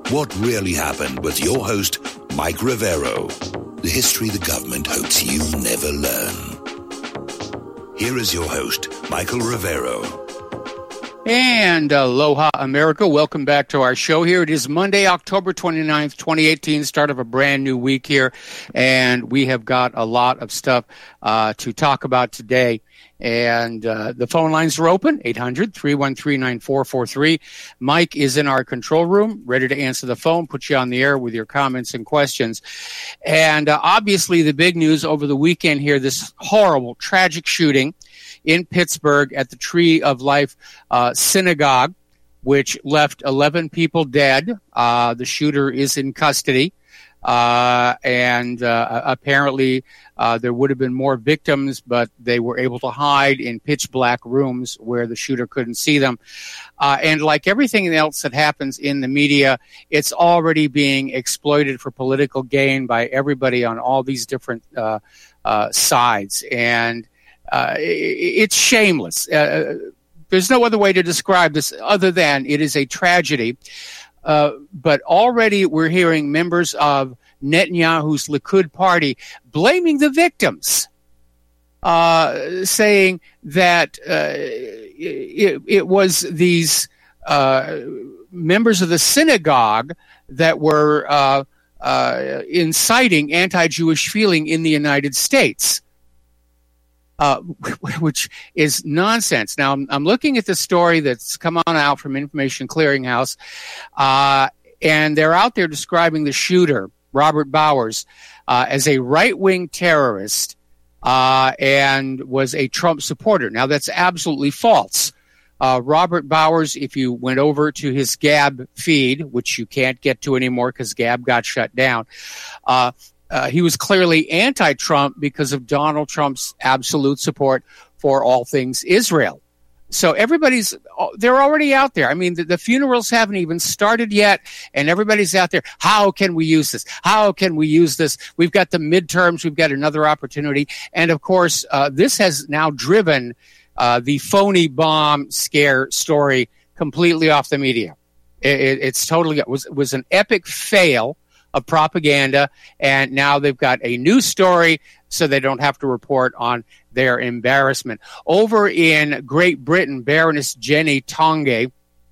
What really happened with your host, Mike Rivero. The history the government hopes you never learn. Here is your host, Michael Rivero. And aloha, America. Welcome back to our show here. It is Monday, October 29th, 2018, start of a brand new week here. And we have got a lot of stuff to talk about today. And the phone lines are open, 800-313-9443. Mike is in our control room, ready to answer the phone, put you on the air with your comments and questions. And obviously the big news over the weekend here, this horrible, tragic shooting in Pittsburgh at the Tree of Life synagogue, which left 11 people dead. The shooter is in custody. And apparently there would have been more victims, but they were able to hide in pitch black rooms where the shooter couldn't see them. And like everything else that happens in the media, it's already being exploited for political gain by everybody on all these different sides. And it's shameless. There's no other way to describe this other than it is a tragedy. But already we're hearing members of Netanyahu's Likud party blaming the victims, saying that it was these members of the synagogue that were inciting anti-Jewish feeling in the United States. Which is nonsense. Now, I'm looking at the story that's come on out from Information Clearinghouse, and they're out there describing the shooter, Robert Bowers, as a right-wing terrorist and was a Trump supporter. Now, that's absolutely false. Robert Bowers, if you went over to his Gab feed, which you can't get to anymore because Gab got shut down, he was clearly anti-Trump because of Donald Trump's absolute support for all things Israel. So they're already out there. I mean, the funerals haven't even started yet, and everybody's out there. How can we use this? How can we use this? We've got the midterms. We've got another opportunity. And, of course, this has now driven the phony bomb scare story completely off the media. It's totally – it was an epic fail of propaganda, and now they've got a new story so they don't have to report on their embarrassment. Over in Great Britain, Baroness Jenny Tonge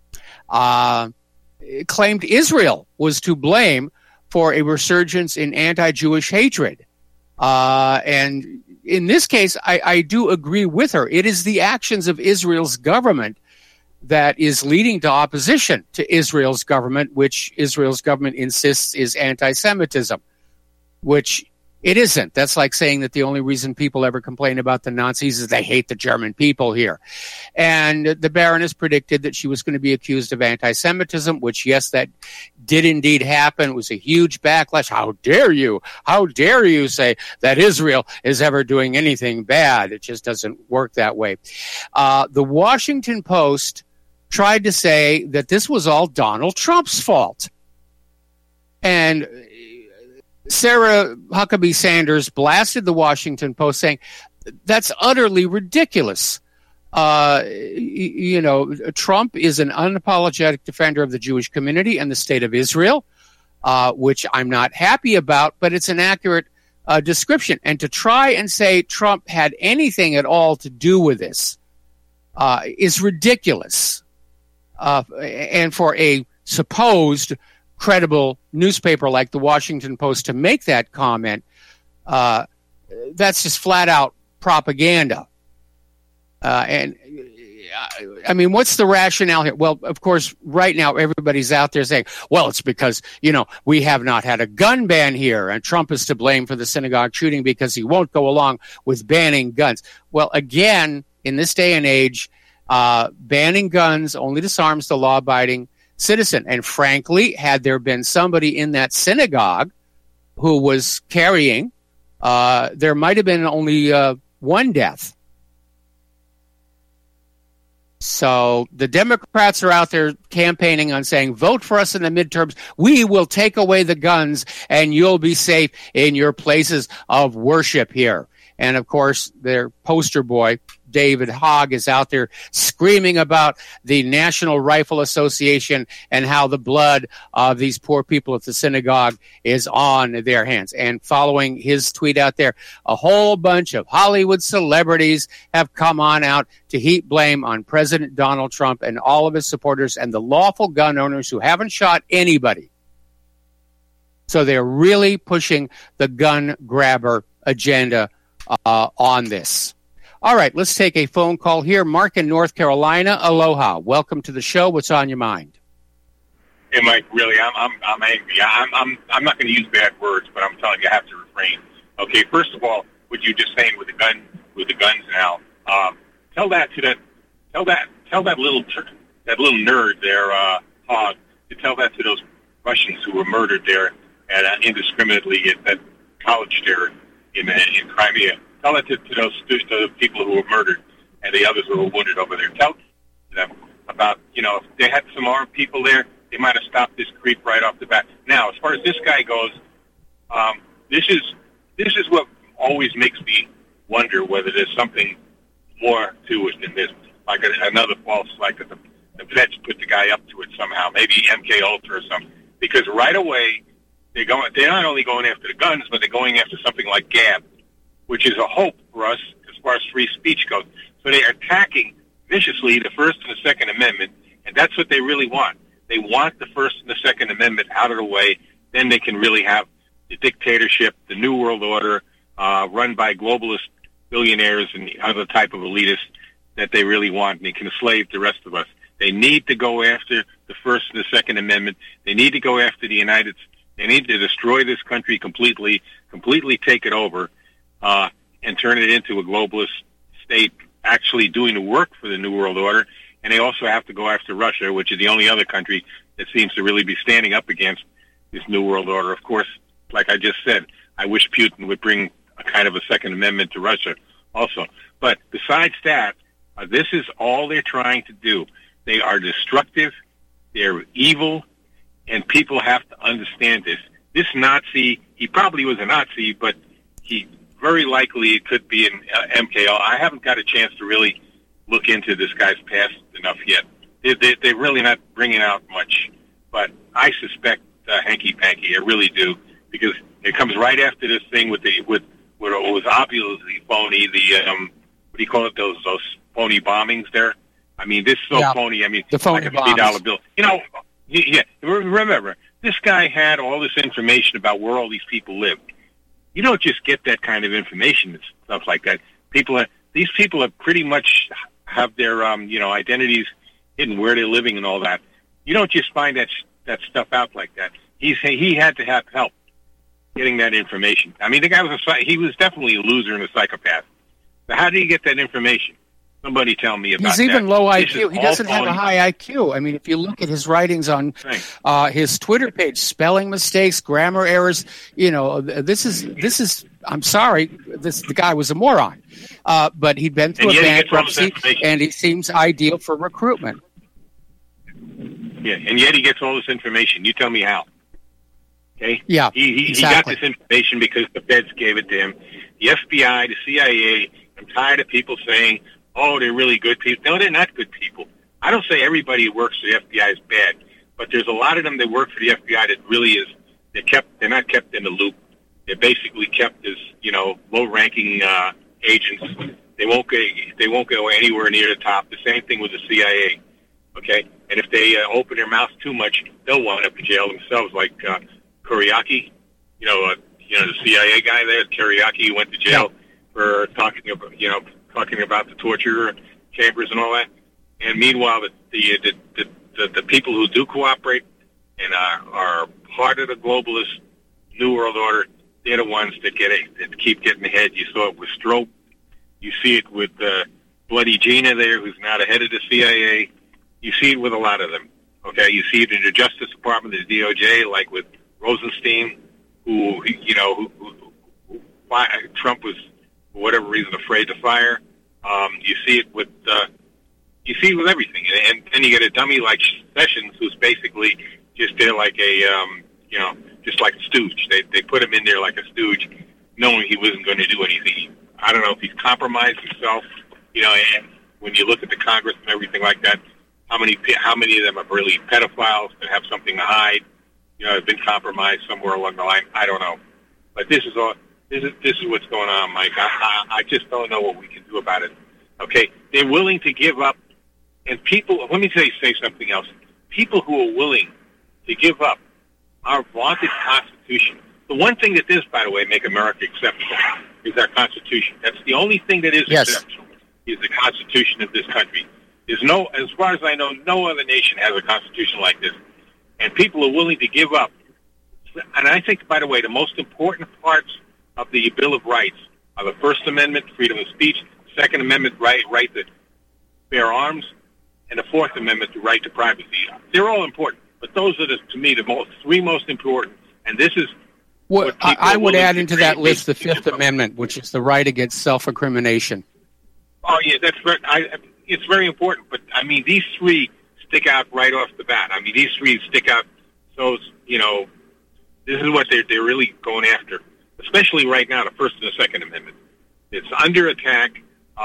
claimed Israel was to blame for a resurgence in anti-Jewish hatred. And in this case, I do agree with her. It is the actions of Israel's government that is leading to opposition to Israel's government, which Israel's government insists is anti-Semitism, which it isn't. That's like saying that the only reason people ever complain about the Nazis is they hate the German people here. And the Baroness predicted that she was going to be accused of anti-Semitism, which, yes, that did indeed happen. It was a huge backlash. How dare you? How dare you say that Israel is ever doing anything bad? It just doesn't work that way. The Washington Post tried to say that this was all Donald Trump's fault. And Sarah Huckabee Sanders blasted the Washington Post saying, that's utterly ridiculous. Trump is an unapologetic defender of the Jewish community and the state of Israel, which I'm not happy about, but it's an accurate description. And to try and say Trump had anything at all to do with this is ridiculous. And for a supposed credible newspaper like the Washington Post to make that comment, that's just flat out propaganda. And I mean, what's the rationale here? Well, of course, right now everybody's out there saying, well, it's because, we have not had a gun ban here and Trump is to blame for the synagogue shooting because he won't go along with banning guns. Well, again, in this day and age, banning guns only disarms the law-abiding citizen. And frankly, had there been somebody in that synagogue who was carrying, there might have been only one death. So the Democrats are out there campaigning on saying, vote for us in the midterms. We will take away the guns and you'll be safe in your places of worship here. And of course, their poster boy, David Hogg is out there screaming about the National Rifle Association and how the blood of these poor people at the synagogue is on their hands. And following his tweet out there, a whole bunch of Hollywood celebrities have come on out to heap blame on President Donald Trump and all of his supporters and the lawful gun owners who haven't shot anybody. So they're really pushing the gun grabber agenda on this. All right, let's take a phone call here. Mark in North Carolina. Aloha. Welcome to the show. What's on your mind? Hey, Mike. Really, I'm angry. I'm not going to use bad words, but I'm telling you, I have to refrain. Okay, first of all, what you just saying with the guns now. Tell that little nerd there, Hogg, to tell that to those Russians who were murdered there and indiscriminately at that college there in Crimea. Tell that to those people who were murdered and the others who were wounded over there. Tell them about, if they had some armed people there, they might have stopped this creep right off the bat. Now, as far as this guy goes, this is what always makes me wonder whether there's something more to it than this, like another false, like the vets put the guy up to it somehow, maybe MK Ultra or something. Because right away they're not only going after the guns, but they're going after something like Gab, which is a hope for us as far as free speech goes. So they are attacking viciously the First and the Second Amendment, and that's what they really want. They want the First and the Second Amendment out of the way. Then they can really have the dictatorship, the New World Order, run by globalist billionaires and other type of elitists that they really want, and they can enslave the rest of us. They need to go after the First and the Second Amendment. They need to go after the United States. They need to destroy this country completely take it over, and turn it into a globalist state actually doing the work for the New World Order. And they also have to go after Russia, which is the only other country that seems to really be standing up against this New World Order. Of course, like I just said, I wish Putin would bring a kind of a Second Amendment to Russia also. But besides that, this is all they're trying to do. They are destructive, they're evil, and people have to understand this. This Nazi, he probably was a Nazi, but he very likely could be an MKO. I haven't got a chance to really look into this guy's past enough yet. They're really not bringing out much, but I suspect hanky-panky. I really do, because it comes right after this thing with what was obviously phony. What do you call it? Those phony bombings there. I mean, this is so phony. I mean, the phony like a $50 bill. Yeah. Remember, this guy had all this information about where all these people live. You don't just get that kind of information and stuff like that. These people are pretty much have their identities hidden, where they're living and all that. You don't just find that stuff out like that. He had to have help getting that information. I mean, the guy was definitely a loser and a psychopath. So how did he get that information? Somebody tell me about that. He's even low IQ. He doesn't have a high IQ. I mean, if you look at his writings on his Twitter page, spelling mistakes, grammar errors, this is. I'm sorry, the guy was a moron, but he'd been through a bankruptcy, and he seems ideal for recruitment. Yeah, and yet he gets all this information. You tell me how. Okay. Yeah. He got this information because the feds gave it to him. The FBI, the CIA. I'm tired of people saying, "Oh, they're really good people." No, they're not good people. I don't say everybody who works for the FBI is bad, but there's a lot of them that work for the FBI that really is. They're not kept in the loop. They're basically kept as low-ranking agents. They won't go anywhere near the top. The same thing with the CIA. Okay, and if they open their mouth too much, they'll wind up in jail themselves. Like Kuriaki, the CIA guy there, Kuriaki, went to jail for talking about the torture chambers and all that. And meanwhile, the people who do cooperate and are part of the globalist New World Order, they're the ones that keep getting ahead. You saw it with Stroop. You see it with Bloody Gina there, who's now the head of the CIA. You see it with a lot of them. Okay, you see it in the Justice Department, the DOJ, like with Rosenstein, who Trump was, for whatever reason, afraid to fire. You see it with everything, and then you get a dummy like Sessions, who's basically just there like just like a stooge. They put him in there like a stooge, knowing he wasn't going to do anything. I don't know if he's compromised himself And when you look at the Congress and everything like that, how many of them are really pedophiles that have something to hide? Have been compromised somewhere along the line. I don't know, but this is what's going on, Mike. I just don't know what we can do about it. Okay, they're willing to give up, and people. Let me say something else. People who are willing to give up our vaunted Constitution. The one thing that does, by the way, make America exceptional is our Constitution. That's the only thing that is exceptional, is the Constitution of this country. As far as I know, no other nation has a Constitution like this. And people are willing to give up. And I think, by the way, the most important parts of the Bill of Rights are the First Amendment, freedom of speech, Second Amendment, right to bear arms, and the Fourth Amendment, the right to privacy. They're all important, but those are, to me, the three most important. And this is what I would add into that list the Fifth Amendment, which is the right against self-incrimination. Oh, yeah, it's very important. But, these three stick out right off the bat. These three stick out. So, this is what they're really going after, especially right now, the First and the Second Amendment. It's under attack.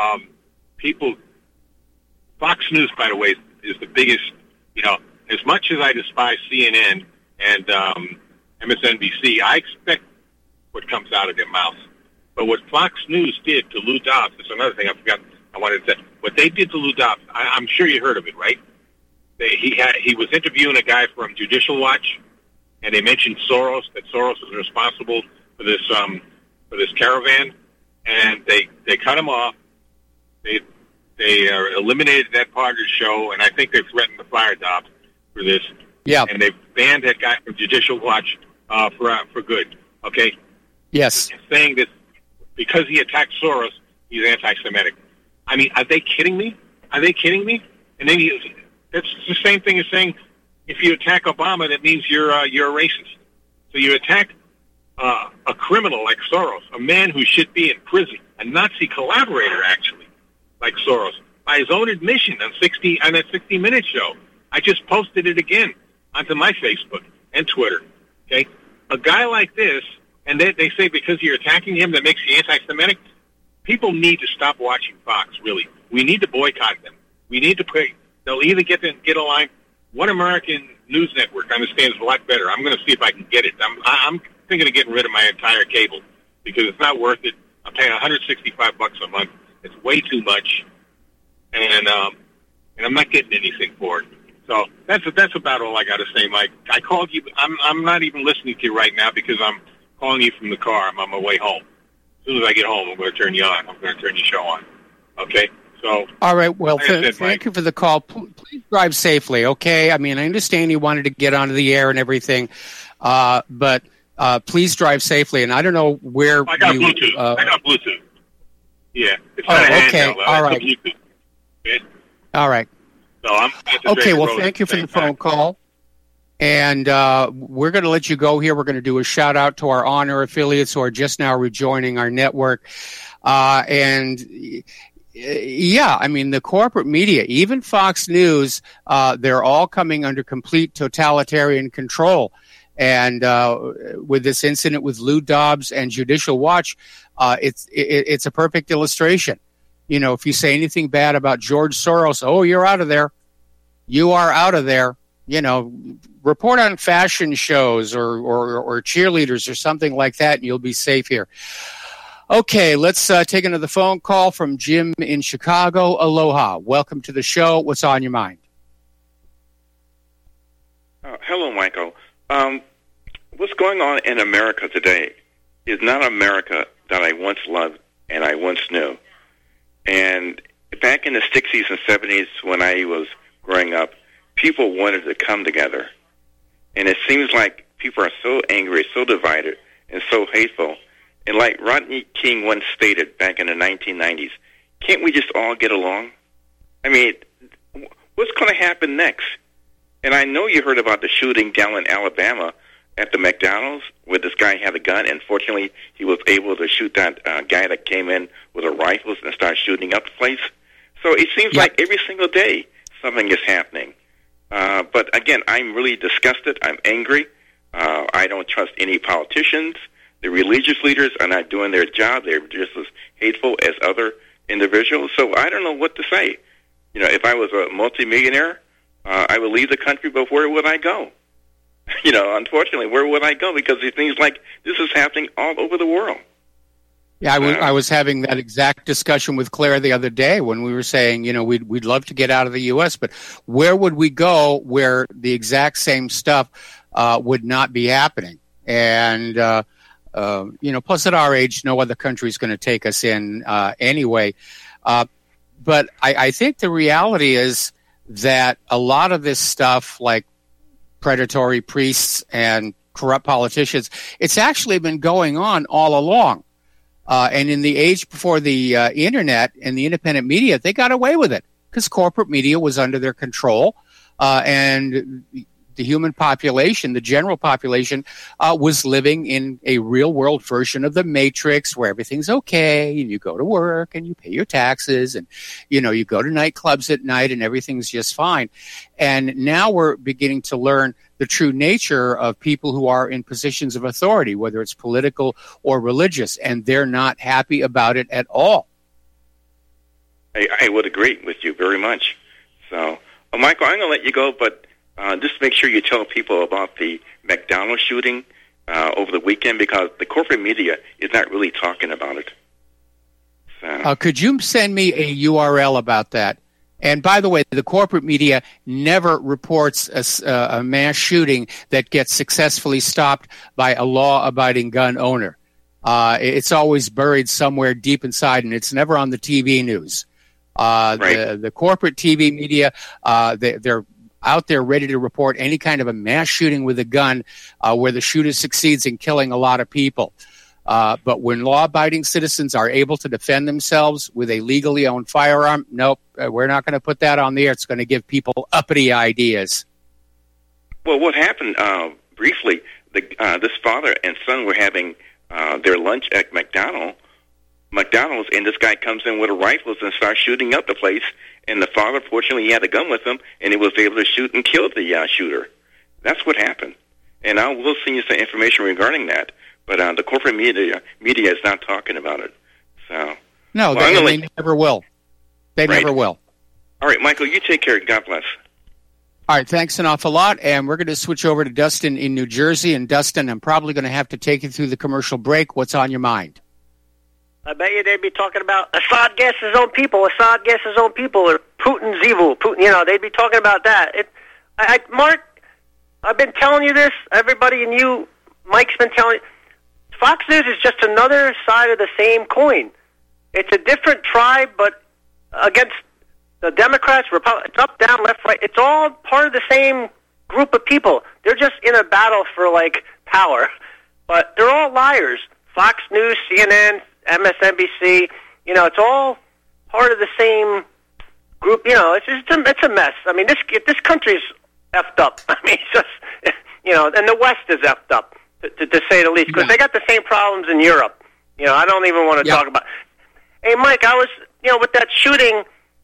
Fox News, by the way, is the biggest, as much as I despise CNN and MSNBC, I expect what comes out of their mouths. But what Fox News did to Lou Dobbs, that's another thing I wanted to say. What they did to Lou Dobbs, I'm sure you heard of it, right? He was interviewing a guy from Judicial Watch, and they mentioned Soros, that Soros was responsible for this caravan, and they cut him off. They eliminated that part of the show, and I think they threatened to fire Dobbs for this. Yeah. And they banned that guy from Judicial Watch for good. Okay. Yes. Saying that because he attacked Soros, he's anti-Semitic. Are they kidding me? And then that's the same thing as saying if you attack Obama, that means you're a racist. So you attack a criminal like Soros, a man who should be in prison, a Nazi collaborator, actually, like Soros, by his own admission on that 60 Minutes show. I just posted it again onto my Facebook and Twitter. Okay, a guy like this, and they say because you're attacking him that makes you anti-Semitic. People need to stop watching Fox. Really, we need to boycott them. We need to pay. They'll either get a line. One American news network understands a lot better. I'm going to see if I can get it. I'm thinking of getting rid of my entire cable because it's not worth it. I'm paying $165 a month. It's way too much, and I'm not getting anything for it. So that's about all I got to say, Mike. I called you. I'm not even listening to you right now because I'm calling you from the car. I'm on my way home. As soon as I get home, I'm going to turn you on. I'm going to turn your show on. Okay. So. All right. Well, thank you for the call. Please drive safely. Okay. I understand you wanted to get onto the air and everything, but please drive safely. And I don't know where I got Bluetooth. I got Bluetooth. Yeah. It's okay. All right. Okay? All right. So I'm okay. Well, thank you for the phone call. And we're going to let you go here. We're going to do a shout out to our on-air affiliates who are just now rejoining our network. The corporate media, even Fox News, they're all coming under complete totalitarian control. And with this incident with Lou Dobbs and Judicial Watch, it's a perfect illustration. If you say anything bad about George Soros, you're out of there. You are out of there. Report on fashion shows or cheerleaders or something like that, and you'll be safe here. Okay, let's take another phone call from Jim in Chicago. Aloha. Welcome to the show. What's on your mind? Hello, Michael. What's going on in America today is not America that I once loved and I once knew. And back in the 60s and 70s when I was growing up, people wanted to come together. And it seems like people are so angry, so divided, and so hateful. And like Rodney King once stated back in the 1990s, can't we just all get along? What's going to happen next? And I know you heard about the shooting down in Alabama at the McDonald's where this guy had a gun, and fortunately he was able to shoot that guy that came in with a rifle and start shooting up the place. So it seems like every single day something is happening. But again, I'm really disgusted. I'm angry. I don't trust any politicians. The religious leaders are not doing their job. They're just as hateful as other individuals. So I don't know what to say. You know, if I was a multimillionaire, I would leave the country, but where would I go? You know, unfortunately, where would I go? Because these things like this is happening all over the world. Yeah, I was having that exact discussion with Claire the other day when we were saying, you know, we'd love to get out of the U.S., but where would we go where the exact same stuff would not be happening? And, you know, plus at our age, no other country is going to take us in anyway. But I think the reality is that a lot of this stuff, like predatory priests and corrupt politicians, it's actually been going on all along. And in the age before the internet and the independent media, they got away with it because corporate media was under their control, and the human population, the general population, was living in a real-world version of the Matrix where everything's okay, and you go to work, and you pay your taxes, and, you know, you go to nightclubs at night, and everything's just fine. And now we're beginning to learn the true nature of people who are in positions of authority, whether it's political or religious, and they're not happy about it at all. I would agree with you very much. So, Michael, I'm going to let you go, but just make sure you tell people about the McDonald's shooting over the weekend, because the corporate media is not really talking about it. So. Could you send me a URL about that? And by the way, the corporate media never reports a mass shooting that gets successfully stopped by a law-abiding gun owner. It's always buried somewhere deep inside, and it's never on the TV news. Right. The corporate TV media, they're out there ready to report any kind of a mass shooting with a gun where the shooter succeeds in killing a lot of people. But when law-abiding citizens are able to defend themselves with a legally owned firearm, nope, we're not going to put that on the air. It's going to give people uppity ideas. Well, what happened briefly, this father and son were having their lunch at McDonald's, and this guy comes in with a rifle and starts shooting up the place. And the father, fortunately, he had a gun with him, and he was able to shoot and kill the shooter. That's what happened. And I will send you some information regarding that. But the corporate media is not talking about it. So no, they never will. They right. never will. All right, Michael, you take care. God bless. All right, thanks an awful lot. And we're going to switch over to Dustin in New Jersey. And Dustin, I'm probably going to have to take you through the commercial break. What's on your mind? I bet you they'd be talking about Assad gas his own people. Assad gas his own people, or Putin's evil. Putin, you know, they'd be talking about that. Mark, I've been telling you this. Everybody, and you, Mike's been telling you. Fox News is just another side of the same coin. It's a different tribe, but against the Democrats, Republicans, up, down, left, right. It's all part of the same group of people. They're just in a battle for, like, power. But they're all liars. Fox News, CNN, MSNBC, you know, it's all part of the same group. You know, it's a mess. I mean, this country's effed up. I mean, it's just, you know, and the West is effed up, to say the least, because they got the same problems in Europe. You know, I don't even want to talk about. Hey, Mike, I was, you know, with that shooting,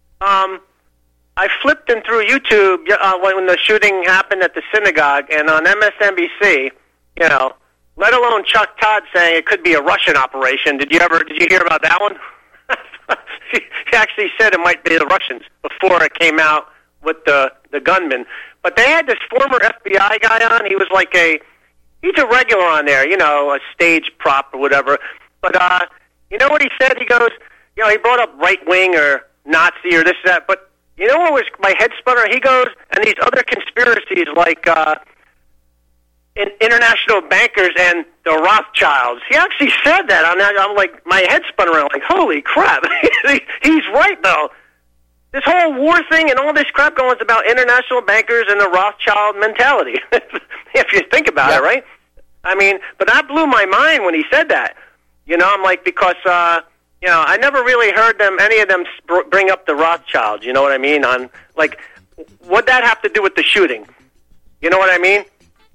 I flipped in through YouTube when the shooting happened at the synagogue, and on MSNBC, you know, let alone Chuck Todd saying it could be a Russian operation. Did you hear about that one? He actually said it might be the Russians before it came out with the gunman. But they had this former FBI guy on. He was like he's a regular on there, you know, a stage prop or whatever. But you know what he said? He goes, you know, he brought up right wing or Nazi or this that. But you know what was my head sputter? He goes, and these other conspiracies like international bankers and the Rothschilds. He actually said that. I'm like, my head spun around. Like, holy crap! He's right though. This whole war thing and all this crap going on is about international bankers and the Rothschild mentality. If you think about it, right? I mean, but that blew my mind when he said that. You know, I'm like, because you know, I never really heard any of them bring up the Rothschilds. You know what I mean? On like, what'd that have to do with the shooting? You know what I mean?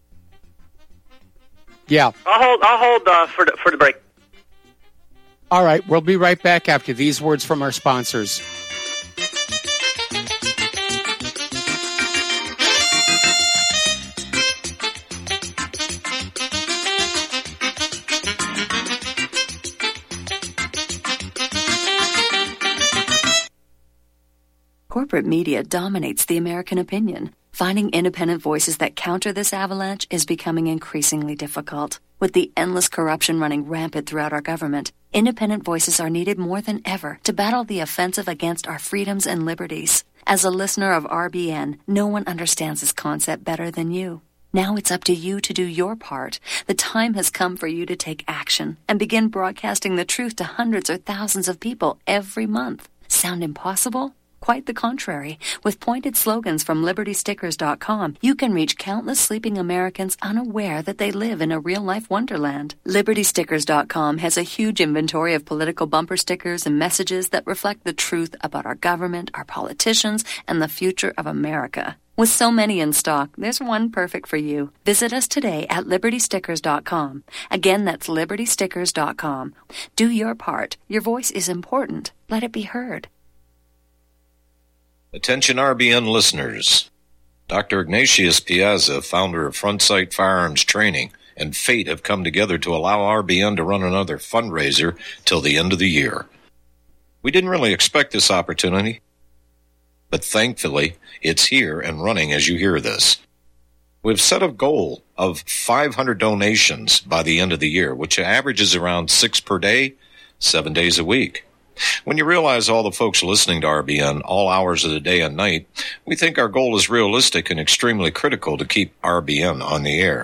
Yeah. I'll hold for the break. All right, we'll be right back after these words from our sponsors. corporate media dominates the American opinion. Finding independent voices that counter this avalanche is becoming increasingly difficult. With the endless corruption running rampant throughout our government, independent voices are needed more than ever to battle the offensive against our freedoms and liberties. As a listener of RBN, no one understands this concept better than you. Now it's up to you to do your part. The time has come for you to take action and begin broadcasting the truth to hundreds or thousands of people every month. Sound impossible? Quite the contrary. With pointed slogans from LibertyStickers.com, you can reach countless sleeping Americans unaware that they live in a real-life wonderland. LibertyStickers.com has a huge inventory of political bumper stickers and messages that reflect the truth about our government, our politicians, and the future of America. With so many in stock, there's one perfect for you. Visit us today at LibertyStickers.com. Again, that's LibertyStickers.com. Do your part. Your voice is important. Let it be heard. Attention RBN listeners. Dr. Ignatius Piazza, founder of Front Sight Firearms Training, and Fate have come together to allow RBN to run another fundraiser till the end of the year. We didn't really expect this opportunity, but thankfully it's here and running as you hear this. We've set a goal of 500 donations by the end of the year, which averages around 6 per day, 7 days a week. When you realize all the folks listening to RBN all hours of the day and night, we think our goal is realistic and extremely critical to keep RBN on the air.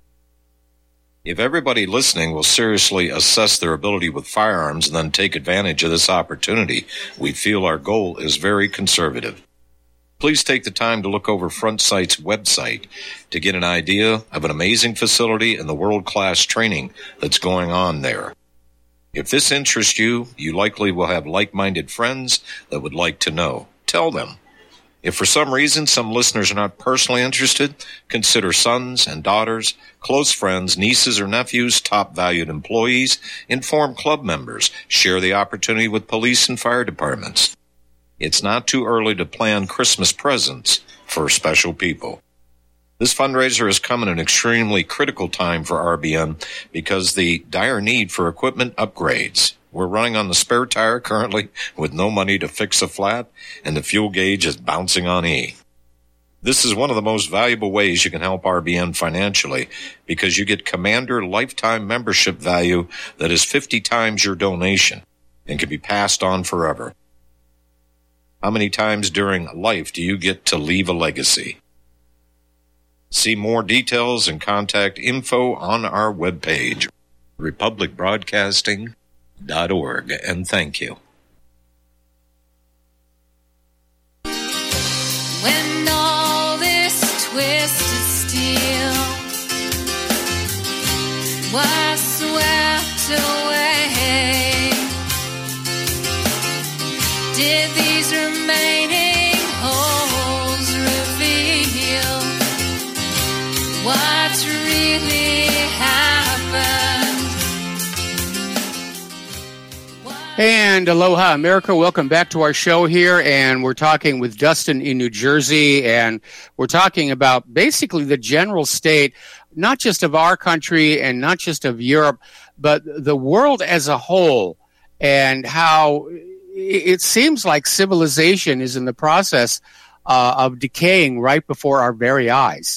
If everybody listening will seriously assess their ability with firearms and then take advantage of this opportunity, we feel our goal is very conservative. Please take the time to look over Front Sight's website to get an idea of an amazing facility and the world-class training that's going on there. If this interests you, you likely will have like-minded friends that would like to know. Tell them. If for some reason some listeners are not personally interested, consider sons and daughters, close friends, nieces or nephews, top valued employees, inform club members, share the opportunity with police and fire departments. It's not too early to plan Christmas presents for special people. This fundraiser has come at an extremely critical time for RBN because the dire need for equipment upgrades. We're running on the spare tire currently with no money to fix a flat, and the fuel gauge is bouncing on E. This is one of the most valuable ways you can help RBN financially because you get Commander lifetime membership value that is 50 times your donation and can be passed on forever. How many times during life do you get to leave a legacy? See more details and contact info on our webpage, republicbroadcasting.org, and thank you. When all this twisted steel was swept away, did these remaining holes reveal what really happened? And aloha, America. Welcome back to our show here. And we're talking with Dustin in New Jersey. And we're talking about basically the general state, not just of our country and not just of Europe, but the world as a whole, and how it seems like civilization is in the process of decaying right before our very eyes.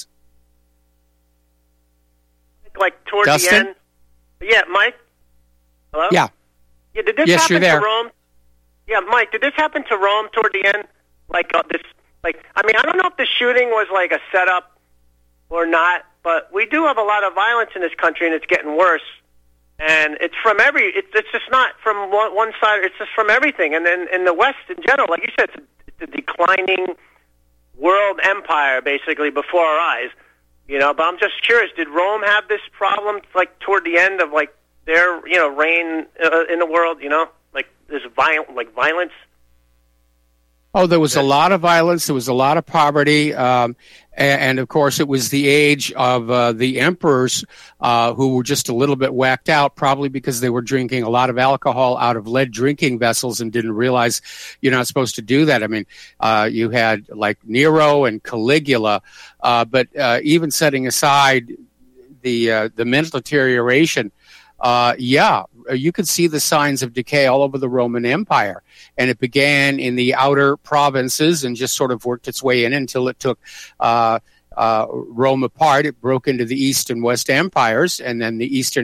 Like toward Dustin? the end. Yeah, Mike? Hello? Yeah. Yeah, did this Yes, happen you're there. to Rome? Yeah, Mike, did this happen to Rome toward the end? I don't know if the shooting was like a setup or not, but we do have a lot of violence in this country, and it's getting worse. And it's from it's just not from one side, it's just from everything. And then in the West in general, like you said, it's a declining world empire, basically, before our eyes. You know, but I'm just curious, did Rome have this problem, like, toward the end of, like, their, reign in the world, like, this violence? Oh, there was a lot of violence. There was a lot of poverty. And of course, it was the age of the emperors who were just a little bit whacked out, probably because they were drinking a lot of alcohol out of lead drinking vessels and didn't realize you're not supposed to do that. I mean, you had like Nero and Caligula, but even setting aside the mental deterioration, you could see the signs of decay all over the Roman Empire. And it began in the outer provinces and just sort of worked its way in until it took Rome apart. It broke into the East and West empires, and then the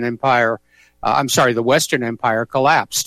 Western Empire collapsed.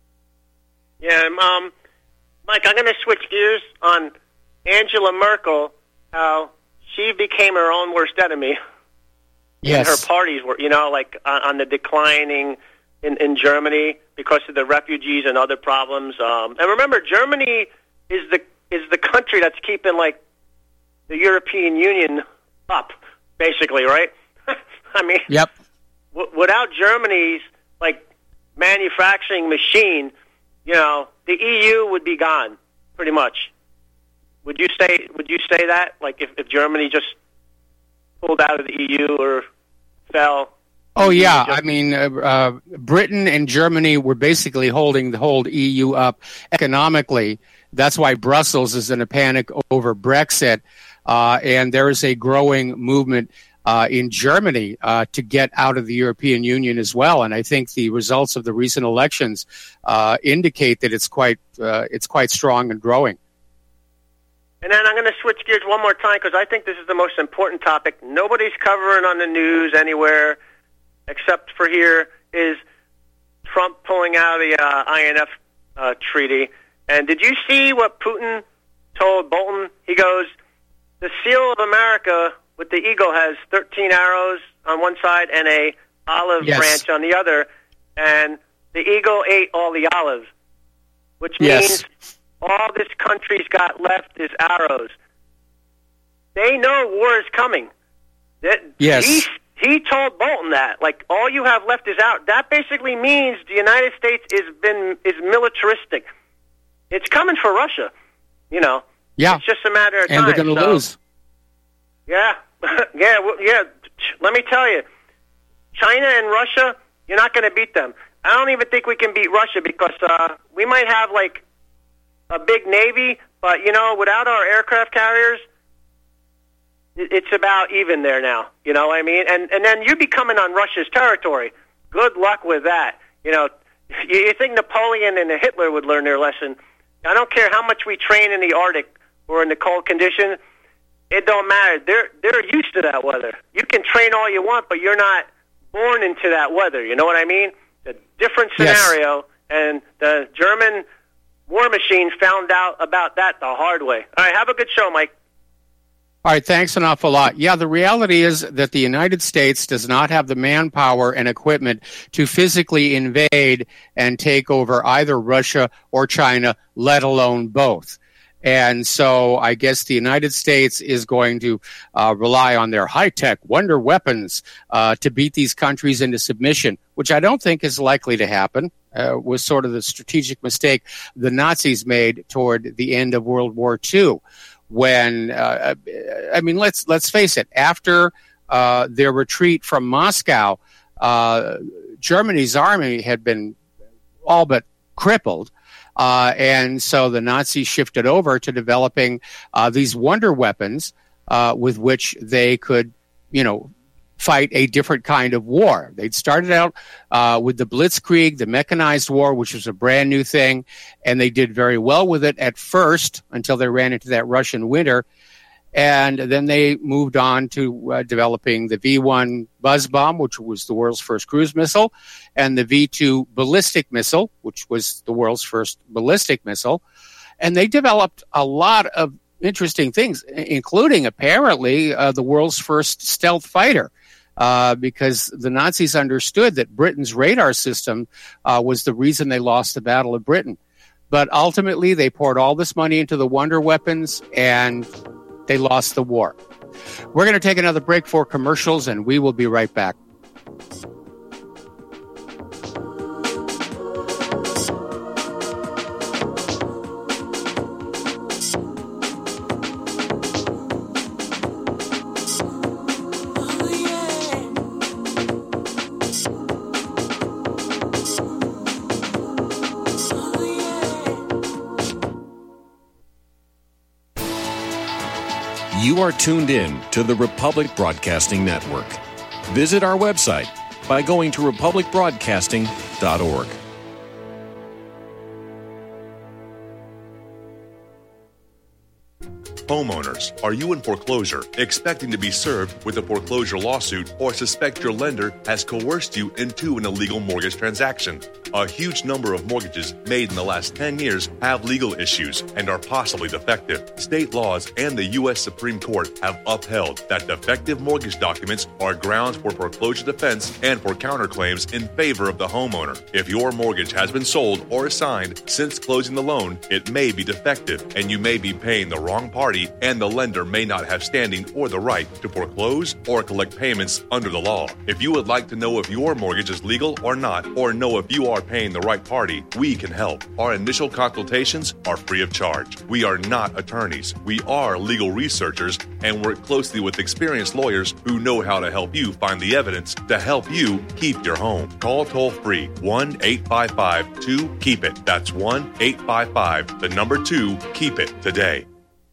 Yeah, Mike, I'm going to switch gears on Angela Merkel, how she became her own worst enemy. Yes. And her parties were, like on the declining in Germany because of the refugees and other problems. And remember, Germany is the country that's keeping like the European Union up, basically, right? I mean, yep. Without Germany's like manufacturing machine, the EU would be gone, pretty much. Would you say that? Like if Germany just pulled out of the EU or fell? Oh, yeah. I mean, Britain and Germany were basically holding the whole EU up economically. That's why Brussels is in a panic over Brexit. And there is a growing movement in Germany to get out of the European Union as well. And I think the results of the recent elections indicate that it's quite strong and growing. And then I'm going to switch gears one more time because I think this is the most important topic. Nobody's covering on the news anywhere except for here is Trump pulling out of the INF treaty. And did you see what Putin told Bolton? He goes, the seal of America with the eagle has 13 arrows on one side and a olive branch on the other. And the eagle ate all the olives, which means all this country's got left is arrows. They know war is coming. Yes. He told Bolton that. Like, all you have left is out. That basically means the United States is militaristic. It's coming for Russia, Yeah. It's just a matter of time. And they're going to lose. Yeah. Yeah. Let me tell you, China and Russia, you're not going to beat them. I don't even think we can beat Russia because we might have, like, a big Navy, but, without our aircraft carriers, it's about even there now. You know what I mean? And then you'd be coming on Russia's territory. Good luck with that. You think Napoleon and Hitler would learn their lesson. I don't care how much we train in the Arctic or in the cold conditions. It don't matter. They're used to that weather. You can train all you want, but you're not born into that weather. You know what I mean? A different scenario, and the German war machine found out about that the hard way. All right, have a good show, Mike. All right, thanks an awful lot. Yeah, the reality is that the United States does not have the manpower and equipment to physically invade and take over either Russia or China, let alone both. And so I guess the United States is going to rely on their high-tech wonder weapons to beat these countries into submission, which I don't think is likely to happen. Was sort of the strategic mistake the Nazis made toward the end of World War II. When let's face it, after their retreat from Moscow, Germany's army had been all but crippled. And so the Nazis shifted over to developing these wonder weapons with which they could, fight a different kind of war. They'd started out with the Blitzkrieg, the mechanized war, which was a brand new thing, and they did very well with it at first until they ran into that Russian winter. And then they moved on to developing the V-1 Buzz Bomb, which was the world's first cruise missile, and the V-2 ballistic missile, which was the world's first ballistic missile. And they developed a lot of interesting things, including apparently the world's first stealth fighter. Because the Nazis understood that Britain's radar system was the reason they lost the Battle of Britain. But ultimately, they poured all this money into the wonder weapons, and they lost the war. We're going to take another break for commercials, and we will be right back. You are tuned in to the Republic Broadcasting Network. Visit our website, by going to republicbroadcasting.org. Homeowners, are you in foreclosure, expecting to be served with a foreclosure lawsuit, or suspect your lender has coerced you into an illegal mortgage transaction? A huge number of mortgages made in the last 10 years have legal issues and are possibly defective. State laws and the U.S. Supreme Court have upheld that defective mortgage documents are grounds for foreclosure defense and for counterclaims in favor of the homeowner. If your mortgage has been sold or assigned since closing the loan, it may be defective and you may be paying the wrong party, and the lender may not have standing or the right to foreclose or collect payments under the law. If you would like to know if your mortgage is legal or not, or know if you are paying the right party, we can help. Our initial consultations are free of charge. We are not attorneys. We are legal researchers and work closely with experienced lawyers who know how to help you find the evidence to help you keep your home. Call toll-free 1-855-2-KEEP-IT. That's 1-855-2-KEEP-IT today.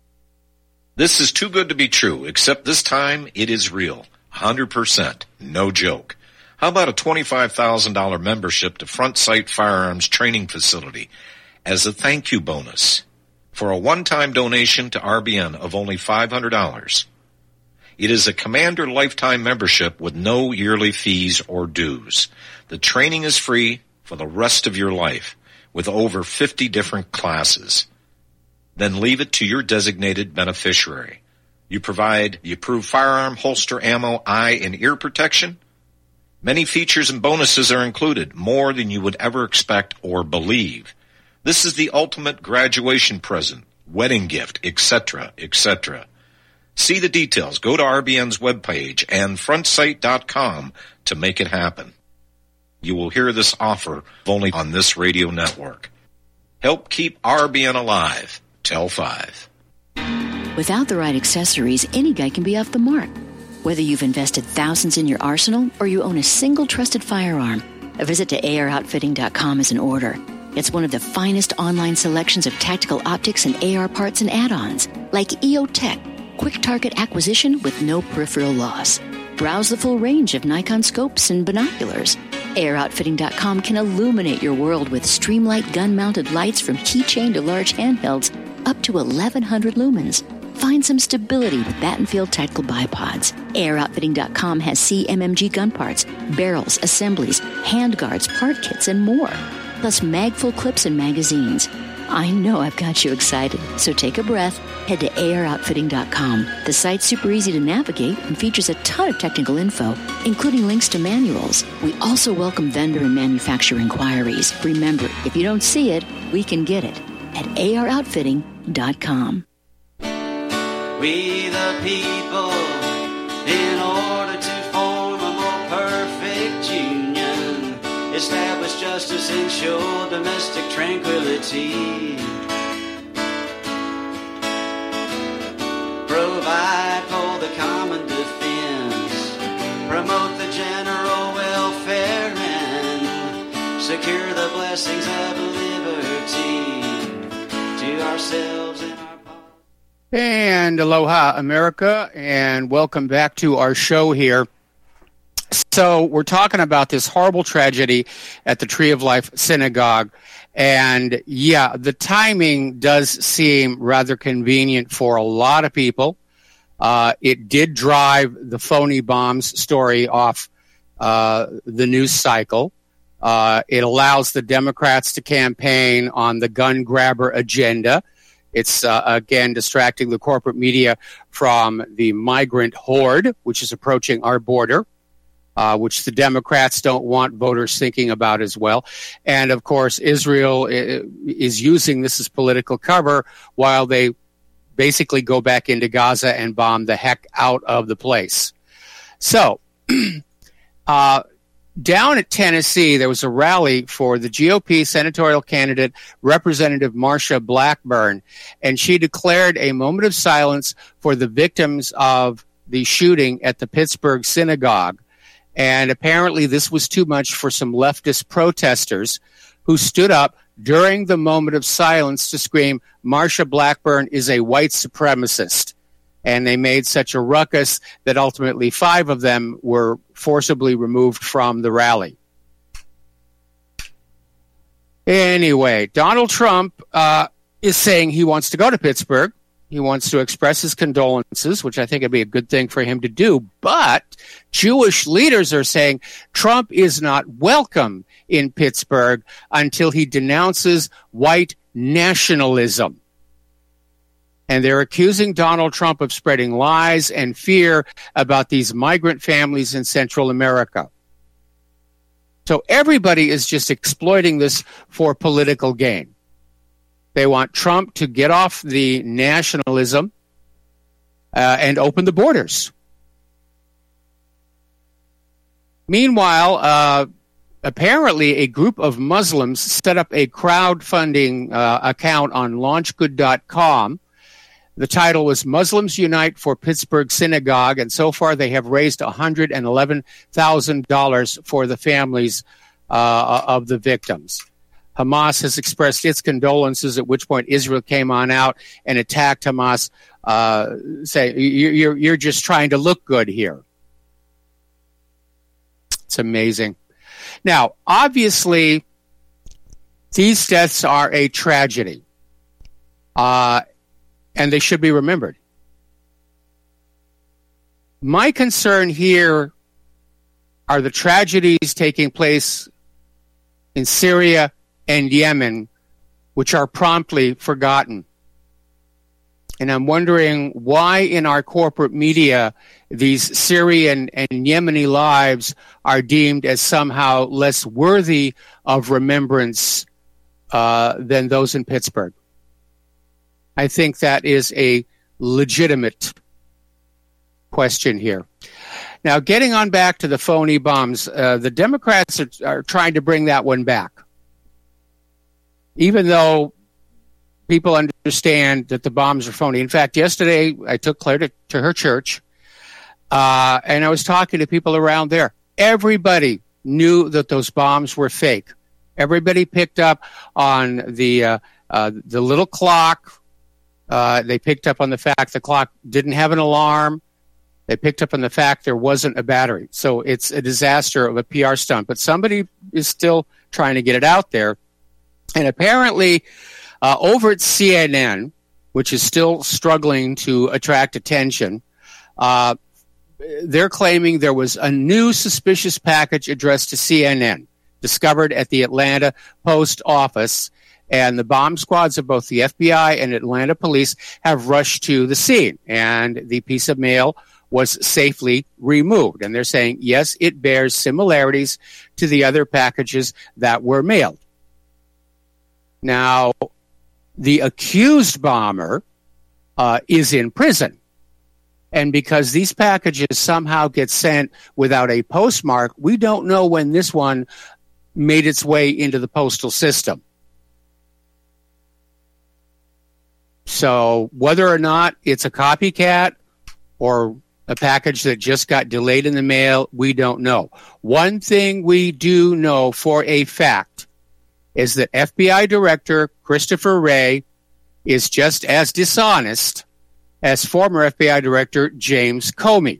This is too good to be true, except this time it is real. 100%. No joke. How about a $25,000 membership to Front Sight Firearms Training Facility as a thank you bonus for a one-time donation to RBN of only $500? It is a Commander lifetime membership with no yearly fees or dues. The training is free for the rest of your life with over 50 different classes. Then leave it to your designated beneficiary. You provide the approved firearm, holster, ammo, eye, and ear protection. Many features and bonuses are included, more than you would ever expect or believe. This is the ultimate graduation present, wedding gift, etc., etc. See the details. Go to RBN's webpage and frontsight.com to make it happen. You will hear this offer only on this radio network. Help keep RBN alive. Tell 5. Without the right accessories, any guy can be off the mark. Whether you've invested thousands in your arsenal or you own a single trusted firearm, a visit to AROutfitting.com is in order. It's one of the finest online selections of tactical optics and AR parts and add-ons, like EOTech, quick target acquisition with no peripheral loss. Browse the full range of Nikon scopes and binoculars. AROutfitting.com can illuminate your world with Streamlight gun-mounted lights from keychain to large handhelds up to 1,100 lumens. Find some stability with Battenfield tactical bipods. AirOutfitting.com has CMMG gun parts, barrels, assemblies, handguards, part kits, and more. Plus magful clips and magazines. I know I've got you excited, so take a breath. Head to AirOutfitting.com. The site's super easy to navigate and features a ton of technical info, including links to manuals. We also welcome vendor and manufacturer inquiries. Remember, if you don't see it, we can get it at AROutfitting.com. We the people, in order to form a more perfect union, establish justice, ensure domestic tranquility, provide for the common defense, promote the general welfare, and secure the blessings of liberty to ourselves and And aloha, America, and welcome back to our show here. So we're talking about this horrible tragedy at the Tree of Life Synagogue. And, yeah, the timing does seem rather convenient for a lot of people. It did drive the phony bombs story off the news cycle. It allows the Democrats to campaign on the gun grabber agenda. It's, again, distracting the corporate media from the migrant horde, which is approaching our border, which the Democrats don't want voters thinking about as well. And, of course, Israel is using this as political cover while they basically go back into Gaza and bomb the heck out of the place. So, down at Tennessee, there was a rally for the GOP senatorial candidate, Representative Marsha Blackburn, and she declared a moment of silence for the victims of the shooting at the Pittsburgh synagogue. And apparently this was too much for some leftist protesters who stood up during the moment of silence to scream, Marsha Blackburn is a white supremacist. and they made such a ruckus that ultimately 5 of them were forcibly removed from the rally. Anyway, Donald Trump is saying he wants to go to Pittsburgh. He wants to express his condolences, which I think would be a good thing for him to do. But Jewish leaders are saying Trump is not welcome in Pittsburgh until he denounces white nationalism. And they're accusing Donald Trump of spreading lies and fear about these migrant families in Central America. So everybody is just exploiting this for political gain. They want Trump to get off the nationalism and open the borders. Meanwhile, apparently a group of Muslims set up a crowdfunding account on launchgood.com. The title was Muslims Unite for Pittsburgh Synagogue, and so far they have raised $111,000 for the families of the victims. Hamas has expressed its condolences, at which point Israel came on out and attacked Hamas, saying, you're just trying to look good here. It's amazing. Now, obviously, these deaths are a tragedy, and they should be remembered. My concern here are the tragedies taking place in Syria and Yemen, which are promptly forgotten. And I'm wondering why in our corporate media these Syrian and Yemeni lives are deemed as somehow less worthy of remembrance than those in Pittsburgh. I think that is a legitimate question here. Now, getting on back to the phony bombs, the Democrats are trying to bring that one back. Even though people understand that the bombs are phony. In fact, yesterday I took Claire to her church, and I was talking to people around there. Everybody knew that those bombs were fake. Everybody picked up on the little clock. They picked up on the fact the clock didn't have an alarm. They picked up on the fact there wasn't a battery. So it's a disaster of a PR stunt. But somebody is still trying to get it out there. And apparently, over at CNN, which is still struggling to attract attention, they're claiming there was a new suspicious package addressed to CNN, discovered at the Atlanta Post Office, and the bomb squads of both the FBI and Atlanta police have rushed to the scene, and the piece of mail was safely removed. And they're saying, yes, it bears similarities to the other packages that were mailed. Now, the accused bomber is in prison. And because these packages somehow get sent without a postmark, we don't know when this one made its way into the postal system. So whether or not it's a copycat or a package that just got delayed in the mail, we don't know. One thing we do know for a fact is that FBI Director Christopher Wray is just as dishonest as former FBI Director James Comey.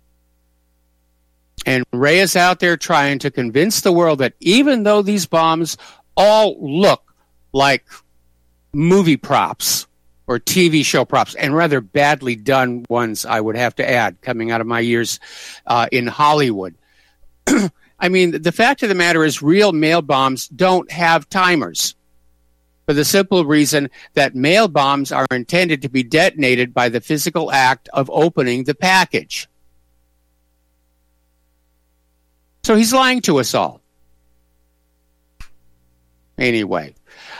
And Wray is out there trying to convince the world that even though these bombs all look like movie props or TV show props, and rather badly done ones, I would have to add, coming out of my years in Hollywood, I mean, the fact of the matter is real mail bombs don't have timers for the simple reason that mail bombs are intended to be detonated by the physical act of opening the package. So he's lying to us all. Anyway,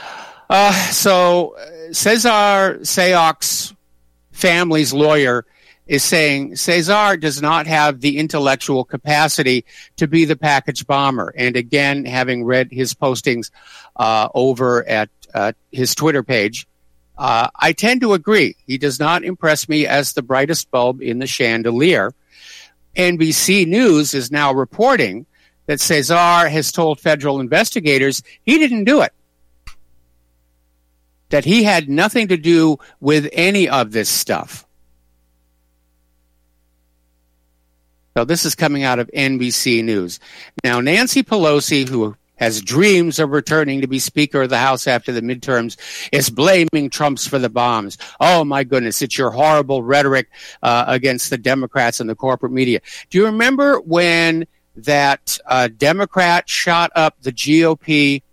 so Cesar Sayoc's family's lawyer is saying Cesar does not have the intellectual capacity to be the package bomber. And again, having read his postings over at his Twitter page, I tend to agree. He does not impress me as the brightest bulb in the chandelier. NBC News is now reporting that Cesar has told federal investigators he didn't do it, that he had nothing to do with any of this stuff. So this is coming out of NBC News. Now, Nancy Pelosi, who has dreams of returning to be Speaker of the House after the midterms, is blaming Trump's for the bombs. Oh, my goodness, it's your horrible rhetoric against the Democrats and the corporate media. Do you remember when that Democrat shot up the GOP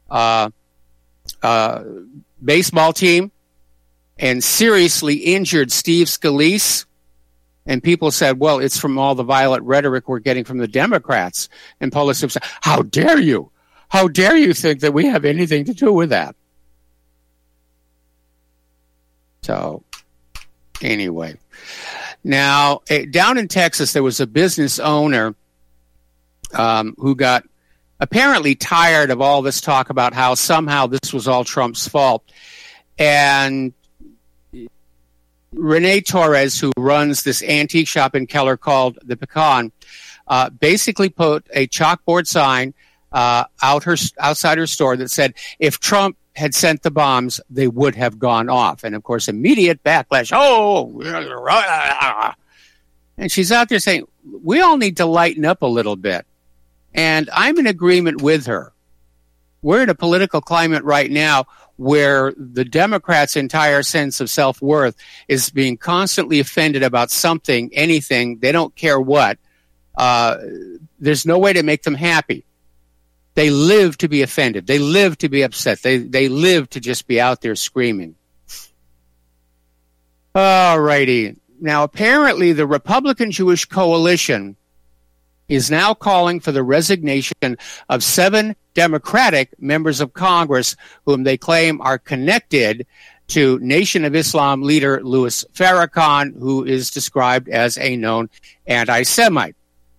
baseball team and seriously injured Steve Scalise? And people said, well, it's from all the violent rhetoric we're getting from the Democrats. And Pelosi said, how dare you? How dare you think that we have anything to do with that? So, anyway. Now, down in Texas, there was a business owner who got apparently tired of all this talk about how somehow this was all Trump's fault. And Renee Torres, who runs this antique shop in Keller called The Pecan, basically put a chalkboard sign outside her store that said, if Trump had sent the bombs, they would have gone off. And, of course, immediate backlash. And she's out there saying, we all need to lighten up a little bit. And I'm in agreement with her. We're in a political climate right now where the Democrats' entire sense of self-worth is being constantly offended about something, anything, they don't care what. There's no way to make them happy. They live to be offended. They live to be upset. They live to just be out there screaming. All righty. Now, apparently, the Republican Jewish Coalition is now calling for the resignation of 7 Democratic members of Congress whom they claim are connected to Nation of Islam leader Louis Farrakhan, who is described as a known anti-Semite.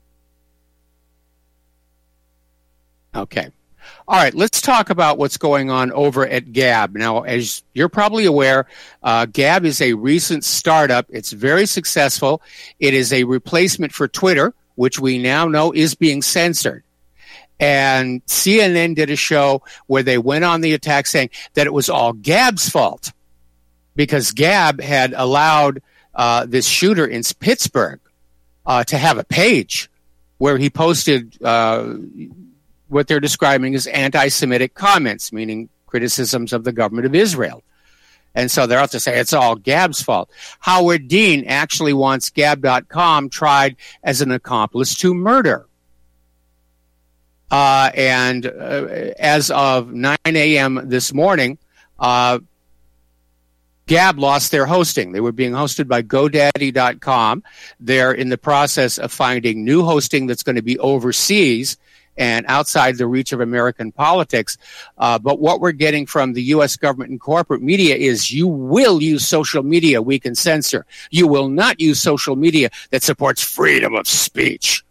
Okay. All right, let's talk about what's going on over at Gab. Now, as you're probably aware, Gab is a recent startup. It's very successful. It is a replacement for Twitter, which we now know is being censored. And CNN did a show where they went on the attack saying that it was all Gab's fault because Gab had allowed this shooter in Pittsburgh to have a page where he posted what they're describing as anti-Semitic comments, meaning criticisms of the government of Israel. And so they're out to say it's all Gab's fault. Howard Dean actually wants Gab.com tried as an accomplice to murder. And as of 9 a.m. this morning, Gab lost their hosting. They were being hosted by GoDaddy.com. They're in the process of finding new hosting that's going to be overseas and outside the reach of American politics. But what we're getting from the U.S. government and corporate media is you will use social media we can censor. You will not use social media that supports freedom of speech.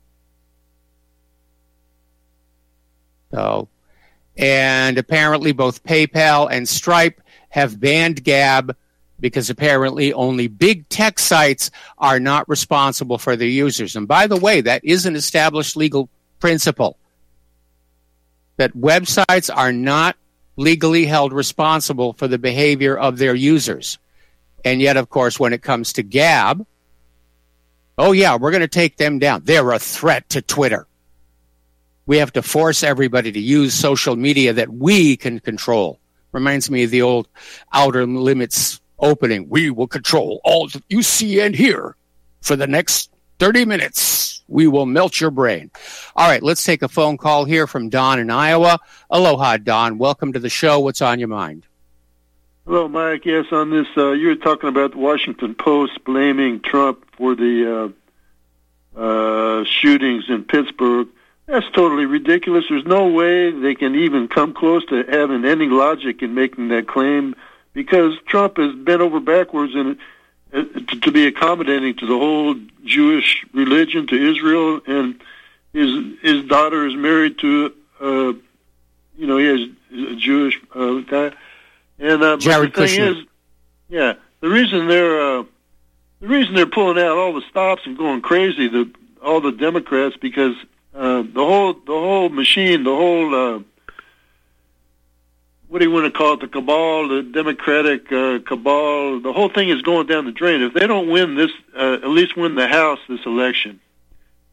So, and apparently both PayPal and Stripe have banned Gab because apparently only big tech sites are not responsible for their users. And by the way, that is an established legal principle that websites are not legally held responsible for the behavior of their users. And yet, of course, when it comes to Gab, oh yeah, we're going to take them down. They're a threat to Twitter. We have to force everybody to use social media that we can control. Reminds me of the old Outer Limits opening. We will control all that you see and hear for the next 30 minutes. We will melt your brain. All right, let's take a phone call here from Don in Iowa. Aloha, Don. Welcome to the show. What's on your mind? Hello, Mike. Yes, on this, you were talking about the Washington Post blaming Trump for the shootings in Pittsburgh. That's totally ridiculous. There's no way they can even come close to having any logic in making that claim because Trump has bent over backwards in to be accommodating to the whole Jewish religion, to Israel, and his daughter is married to, he has a Jewish guy. And Jared the thing Kushner. is, yeah, the reason they're pulling out all the stops and going crazy, all the Democrats, because the whole machine, the whole what do you want to call it, the cabal, the Democratic cabal, the whole thing is going down the drain. If they don't win this, at least win the House this election,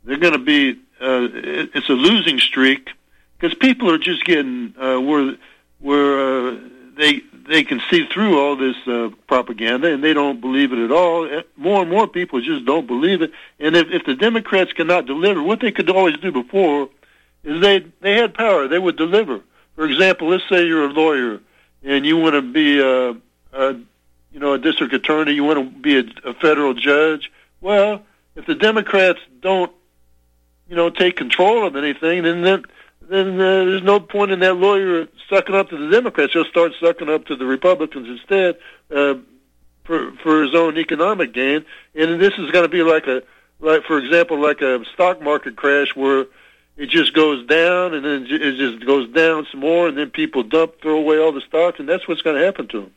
they're going to be. It's a losing streak because people are just getting where they can see through all this propaganda, and they don't believe it at all. More and more people just don't believe it. And if the Democrats cannot deliver, what they could always do before is they had power. They would deliver. For example, let's say you're a lawyer and you want to be a district attorney. You want to be a federal judge. Well, if the Democrats don't take control of anything, then there's no point in that lawyer sucking up to the Democrats. He'll start sucking up to the Republicans instead for his own economic gain. And this is going to be for example, like a stock market crash where it just goes down and then it just goes down some more, and then people throw away all the stocks, and that's what's going to happen to them.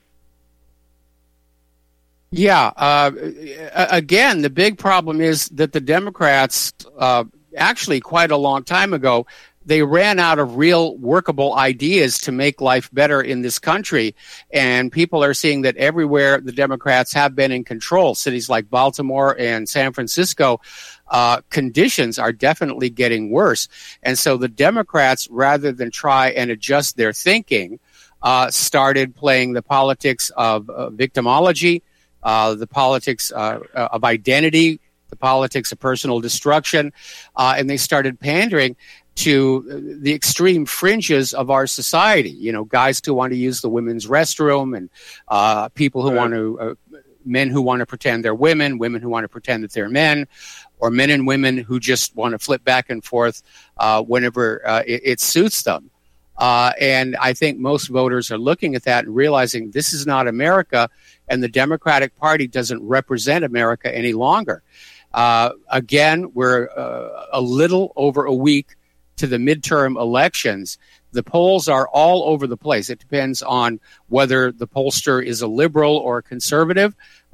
Yeah. Again, the big problem is that the Democrats, actually quite a long time ago, they ran out of real workable ideas to make life better in this country. And people are seeing that everywhere the Democrats have been in control, cities like Baltimore and San Francisco, conditions are definitely getting worse. And so the Democrats, rather than try and adjust their thinking, started playing the politics of victimology, the politics of identity, the politics of personal destruction, and they started pandering to the extreme fringes of our society. Guys who want to use the women's restroom, and people who want to, men who want to pretend they're women, women who want to pretend that they're men, or men and women who just want to flip back and forth whenever it suits them. And I think most voters are looking at that and realizing this is not America, and the Democratic Party doesn't represent America any longer. Again, we're a little over a week to the midterm elections. The polls are all over the place. It depends on whether the pollster is a liberal or a conservative.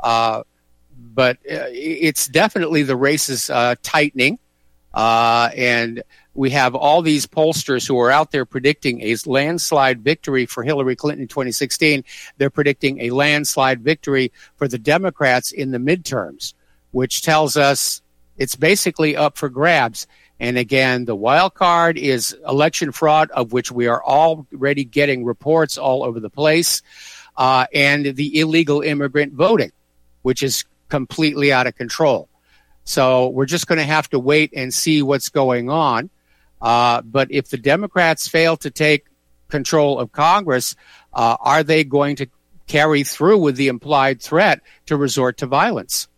But it's definitely the race is tightening. And we have all these pollsters who are out there predicting a landslide victory for Hillary Clinton in 2016. They're predicting a landslide victory for the Democrats in the midterms, which tells us it's basically up for grabs. And again, the wild card is election fraud, of which we are already getting reports all over the place, and the illegal immigrant voting, which is completely out of control. So we're just going to have to wait and see what's going on. But if the Democrats fail to take control of Congress, are they going to carry through with the implied threat to resort to violence?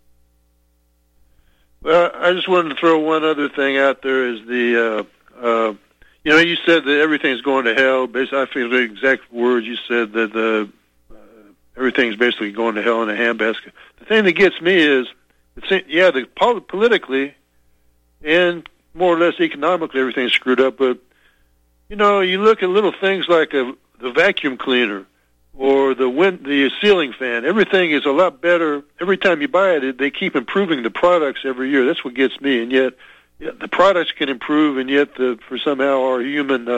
Well, I just wanted to throw one other thing out there is you said that everything's going to hell. Basically, I feel the exact words you said, that everything's basically going to hell in a handbasket. The thing that gets me is, politically and more or less economically, everything's screwed up. But, you look at little things like the vacuum cleaner or the ceiling fan. Everything is a lot better. Every time you buy it, they keep improving the products every year. That's what gets me. And yet, the products can improve, and yet for somehow our human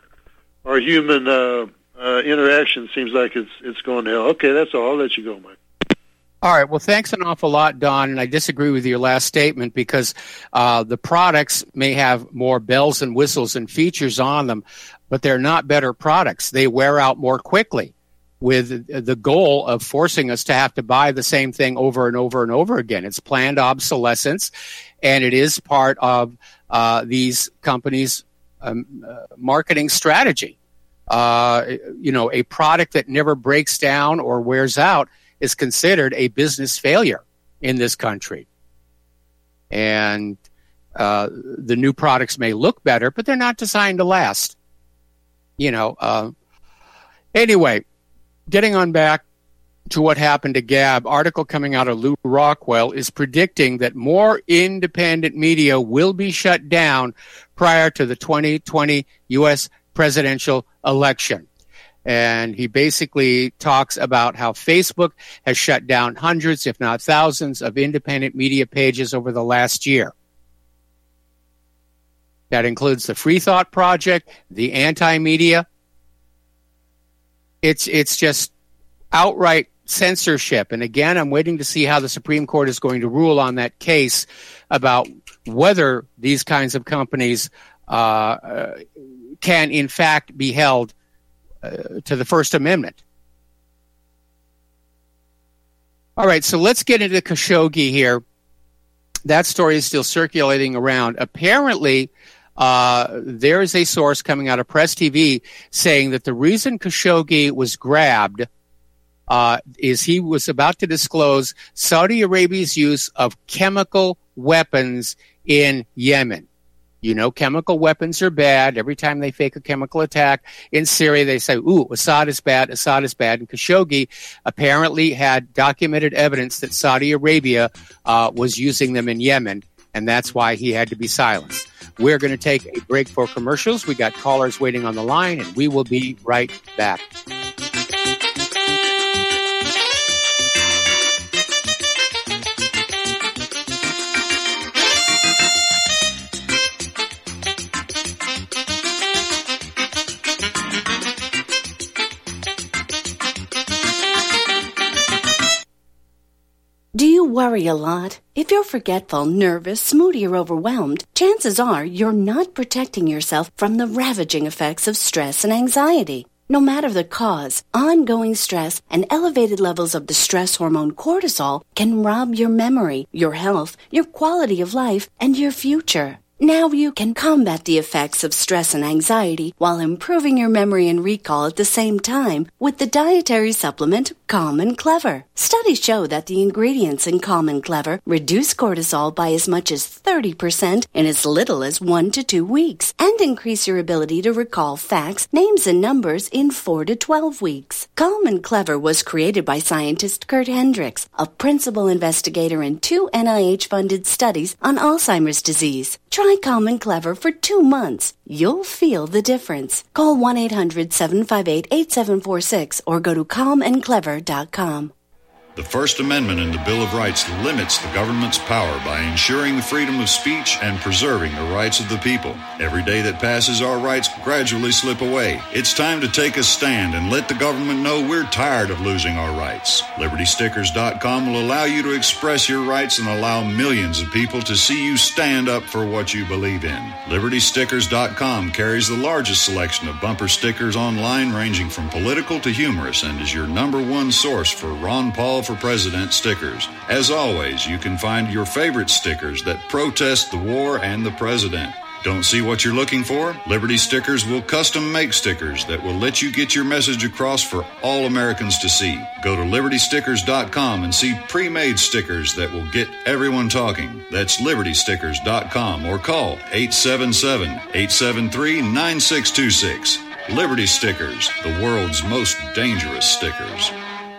interaction seems like it's going to hell. Okay, that's all. I'll let you go, Mike. All right. Well, thanks an awful lot, Don. And I disagree with your last statement because the products may have more bells and whistles and features on them, but they're not better products. They wear out more quickly, with the goal of forcing us to have to buy the same thing over and over and over again. It's planned obsolescence, and it is part of these companies' marketing strategy. A product that never breaks down or wears out is considered a business failure in this country. And the new products may look better, but they're not designed to last. Anyway, getting on back to what happened to Gab, article coming out of Lew Rockwell is predicting that more independent media will be shut down prior to the 2020 U.S. presidential election. And he basically talks about how Facebook has shut down hundreds, if not thousands, of independent media pages over the last year. That includes the Free Thought Project, the Anti-Media. It's just outright censorship. And again, I'm waiting to see how the Supreme Court is going to rule on that case about whether these kinds of companies can, in fact, be held to the First Amendment. All right, so let's get into Khashoggi here. That story is still circulating around. Apparently, there is a source coming out of Press TV saying that the reason Khashoggi was grabbed is he was about to disclose Saudi Arabia's use of chemical weapons in Yemen. You know, chemical weapons are bad. Every time they fake a chemical attack in Syria, they say, ooh, Assad is bad, Assad is bad. And Khashoggi apparently had documented evidence that Saudi Arabia was using them in Yemen, and that's why he had to be silenced. We're going to take a break for commercials. We got callers waiting on the line, and we will be right back. Do you worry a lot? If you're forgetful, nervous, moody, or overwhelmed, chances are you're not protecting yourself from the ravaging effects of stress and anxiety. No matter the cause, ongoing stress and elevated levels of the stress hormone cortisol can rob your memory, your health, your quality of life, and your future. Now you can combat the effects of stress and anxiety while improving your memory and recall at the same time with the dietary supplement Calm and Clever. Studies show that the ingredients in Calm and Clever reduce cortisol by as much as 30% in as little as 1 to 2 weeks and increase your ability to recall facts, names, and numbers in 4 to 12 weeks. Calm and Clever was created by scientist Kurt Hendricks, a principal investigator in 2 NIH-funded studies on Alzheimer's disease. Try Calm and Clever for 2 months. You'll feel the difference. Call 1-800-758-8746 or go to calmandclever.com. The First Amendment in the Bill of Rights limits the government's power by ensuring the freedom of speech and preserving the rights of the people. Every day that passes, our rights gradually slip away. It's time to take a stand and let the government know we're tired of losing our rights. LibertyStickers.com will allow you to express your rights and allow millions of people to see you stand up for what you believe in. LibertyStickers.com carries the largest selection of bumper stickers online, ranging from political to humorous, and is your #1 source for Ron Paul for President stickers. As always, you can find your favorite stickers that protest the war and the president. Don't see what you're looking for? Liberty Stickers will custom make stickers that will let you get your message across for all Americans to see. Go to LibertyStickers.com and see pre-made stickers that will get everyone talking. That's LibertyStickers.com or call 877-873-9626. Liberty Stickers, the world's most dangerous stickers.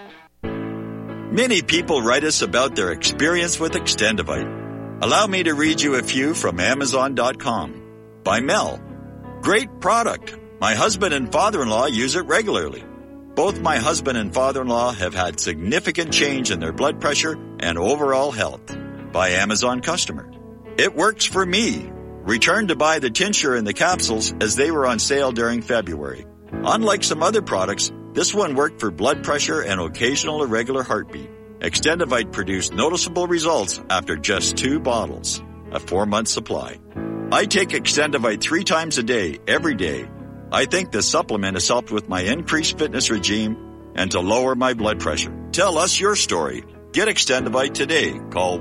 Many people write us about their experience with Extendivite. Allow me to read you a few from Amazon.com. By Mel. Great product. My husband and father-in-law use it regularly. Both my husband and father-in-law have had significant change in their blood pressure and overall health. By Amazon customer. It works for me. Returned to buy the tincture and the capsules as they were on sale during February. Unlike some other products, this one worked for blood pressure and occasional irregular heartbeat. Extendivite produced noticeable results after just 2 bottles, a 4-month supply. I take Extendivite 3 times a day, every day. I think the supplement has helped with my increased fitness regime and to lower my blood pressure. Tell us your story. Get Extendivite today. Call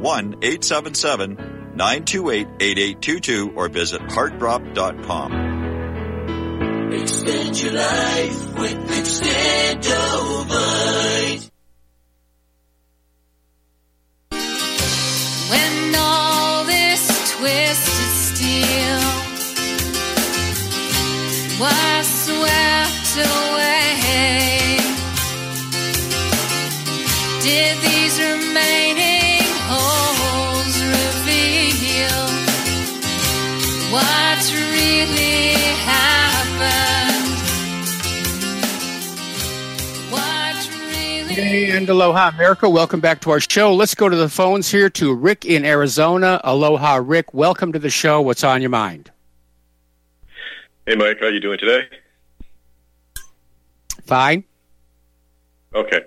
1-877-928-8822 or visit heartdrop.com. Extend your life with Extendovite. When all this twisted steel was swept away, did these remaining holes reveal what really happened? And aloha, America. Welcome back to our show. Let's go to the phones here to Rick in Arizona. Aloha, Rick. Welcome to the show. What's on your mind? Hey, Mike. How you doing today? Fine. Okay.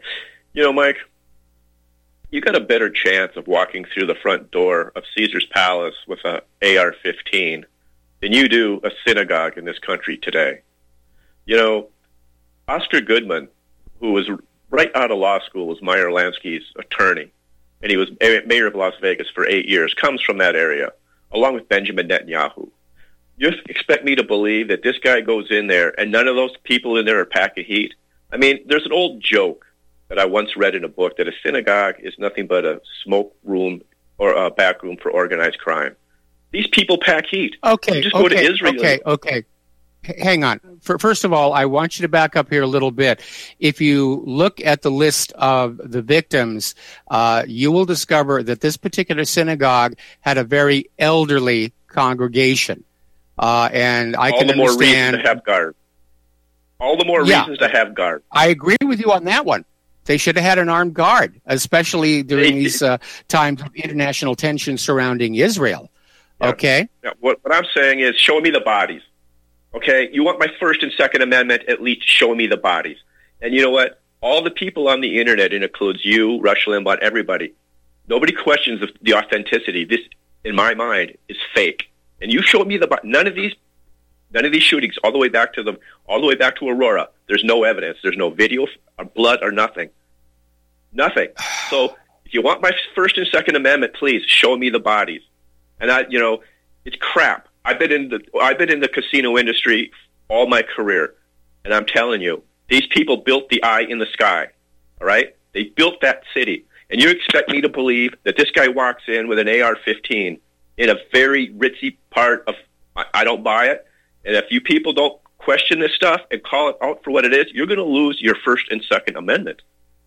You know, Mike, you got a better chance of walking through the front door of Caesar's Palace with an AR-15 than you do a synagogue in this country today. You know, Oscar Goodman, who was right out of law school, was Meyer Lansky's attorney, and he was mayor of Las Vegas for 8 years, comes from that area, along with Benjamin Netanyahu. You expect me to believe that this guy goes in there and none of those people in there are pack of heat? I mean, there's an old joke that I once read in a book that a synagogue is nothing but a smoke room or a back room for organized crime. These people pack heat. Okay, just go to Israel. Okay. Hang on. First of all, I want you to back up here a little bit. If you look at the list of the victims, you will discover that this particular synagogue had a very elderly congregation. And I can understand... All the more reason to have guard. All the more reasons to have guard. I agree with you on that one. They should have had an armed guard, especially during these times of international tension surrounding Israel. Yeah. Okay? Yeah. What I'm saying is, show me the bodies. Okay? You want my First and Second Amendment, at least show me the bodies. And you know what? All the people on the Internet, it includes you, Rush Limbaugh, everybody. Nobody questions the authenticity. This, in my mind, is fake. And you show me the bodies. None of these shootings, all the way back to Aurora, there's no evidence. There's no video or blood or nothing. Nothing. So if you want my First and Second Amendment, please show me the bodies. And it's crap. I've been in the casino industry all my career, and I'm telling you, these people built the eye in the sky. All right, they built that city, and you expect me to believe that this guy walks in with an AR-15 in a very ritzy part of? I don't buy it. And if you people don't question this stuff and call it out for what it is, you're going to lose your First and Second Amendment.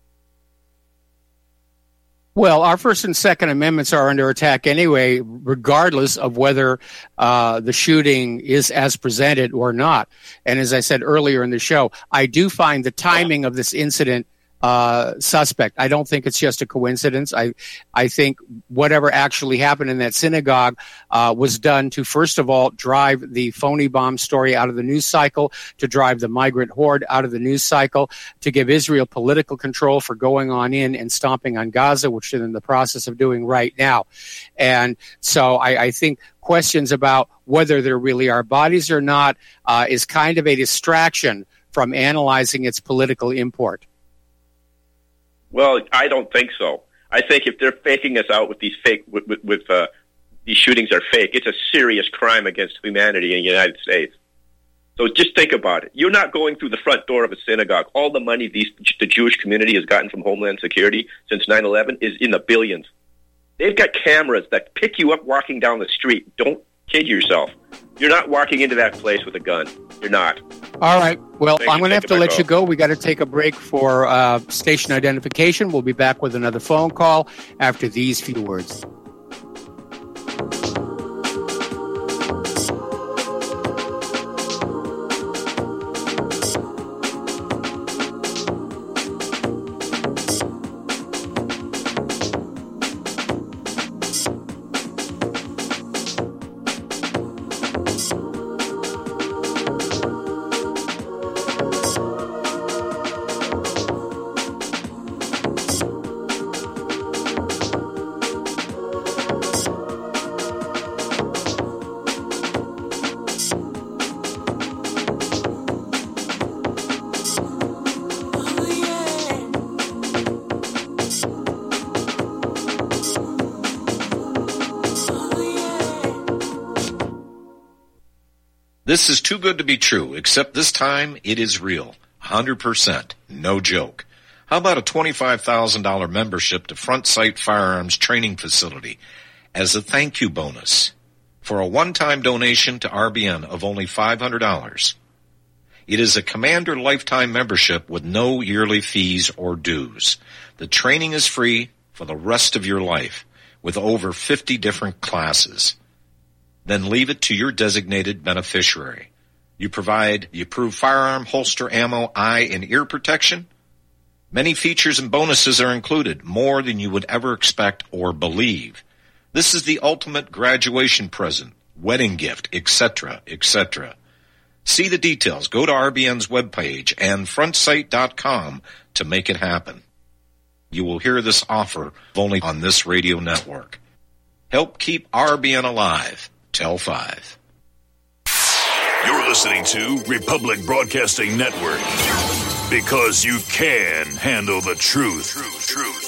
Well, our First and Second Amendments are under attack anyway, regardless of whether the shooting is as presented or not. And as I said earlier in the show, I do find the timing of this incident suspect. I don't think it's just a coincidence. I think whatever actually happened in that synagogue was done to, first of all, drive the phony bomb story out of the news cycle, to drive the migrant horde out of the news cycle, to give Israel political control for going on in and stomping on Gaza, which they're in the process of doing right now. And so I think questions about whether there really are bodies or not is kind of a distraction from analyzing its political import. Well, I don't think so. I think if they're faking us out with these these shootings are fake, it's a serious crime against humanity in the United States. So just think about it. You're not going through the front door of a synagogue. All the money the Jewish community has gotten from Homeland Security since 9/11 is in the billions. They've got cameras that pick you up walking down the street. Don't kid yourself. You're not walking into that place with a gun. You're not. All right. Well, I'm going to have to let you go. We got to take a break for station identification. We'll be back with another phone call after these few words. This is too good to be true, except this time it is real. 100%. No joke. How about a $25,000 membership to Front Sight Firearms Training Facility as a thank you bonus for a one-time donation to RBN of only $500? It is a Commander lifetime membership with no yearly fees or dues. The training is free for the rest of your life with over 50 different classes. Then leave it to your designated beneficiary. You provide the approved firearm, holster, ammo, eye, and ear protection. Many features and bonuses are included, more than you would ever expect or believe. This is the ultimate graduation present, wedding gift, etc., etc. See the details. Go to RBN's webpage and frontsight.com to make it happen. you will hear this offer only on this radio network. Help keep RBN alive. Tell 5. You're listening to Republic Broadcasting Network, because you can handle the truth.